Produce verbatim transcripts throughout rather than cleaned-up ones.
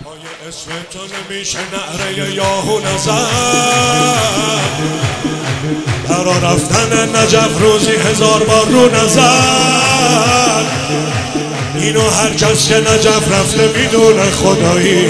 پای اسم تو نمیشه نعره یاهو نزد برا رفتن نجف روزی هزار بار رو نزد. اینو هر کس که نجف رفته میدونه خدایی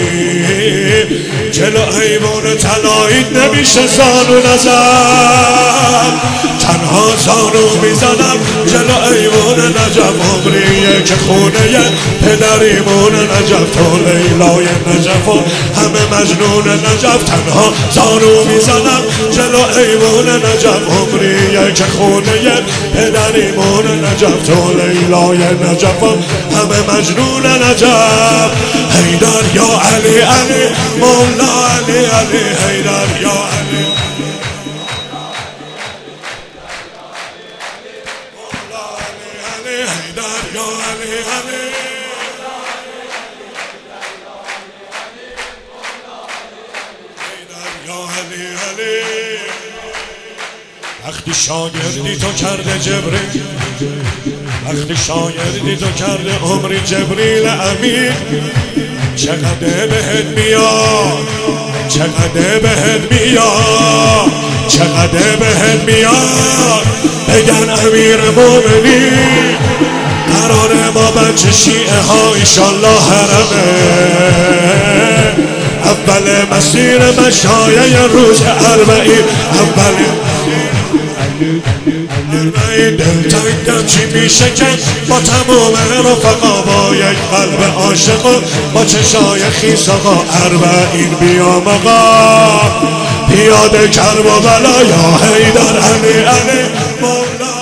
جلو حیوان طلایی نمیشه زانو نزد. تنها زانو میزنم جلو حیوان نجف عمریه که خونه پدریمون نجف تو لیلای نجف و همه مجنون نجف. تنها زانو میزنم جلو حیوان نجف عمریه که خونه پدریمون نجف تو لیلای نجف و همه مجنون نجف. حیدر یا علی علی مولا علی علی حیدر یا علی مولا علی علی حیدر یا علی علی حیدر یا علی علی. وقتی شاگردی تو کرده جبریل، وقتی شاگردی تو کرده عمری جبریل امین، چقدر بهت میاد، چقدر بهت میاد، چقدر بهت میاد. بگن امیر مومنین قرار ما بچه شیعه ها ایشالله حرمه اول مسیر مشایه روز اربعین، اول اربعین دلتنگم چی میشه که با تمام رفقا با یک قلب عاشق و با چشای خیس آقا اربعین بیام آقا پیاده کربلا یا حیدر علی علی مولا